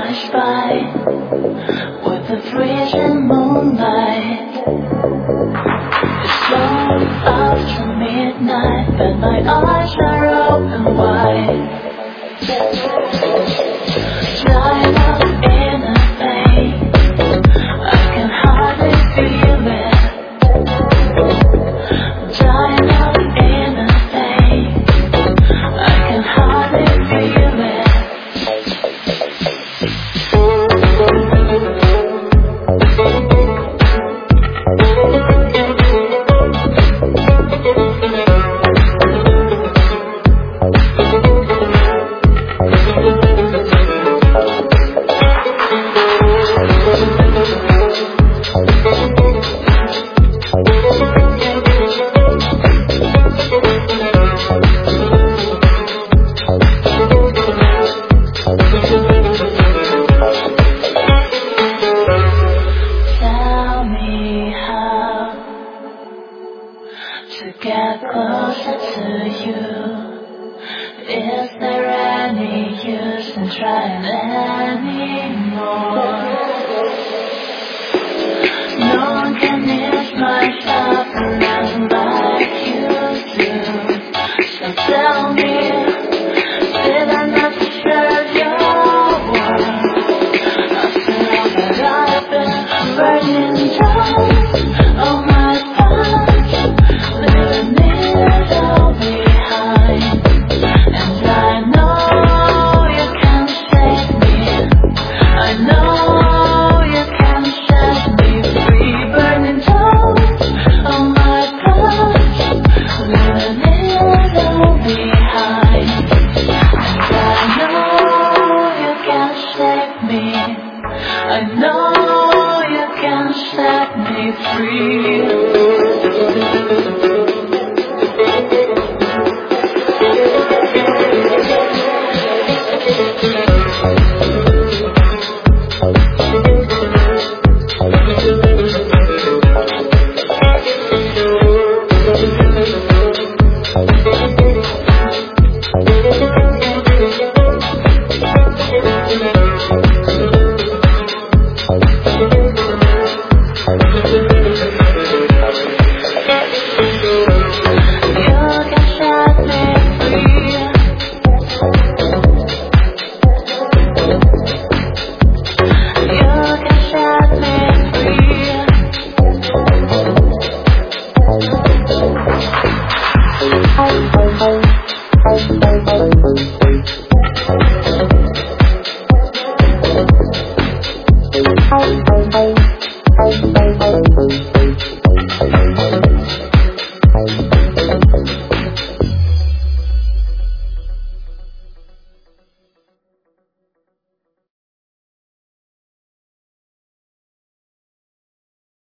flash by with the freezing moonlight. It's long after midnight, but my eyes are open wide. Tied up in a pain, I can hardly feel it. Tied up in a pain, I can hardly feel it. To get closer to you, is there any use in trying anymore? No one can ease my suffering like you do. So tell me, did I not deserve your words? After all that I've been burning down, oh my God. Leaving it all behind, and I know you can save me. I know you can set me free. Burning down on my past, leaving it all behind, and I know you can save me. I know you can set me free. Bye.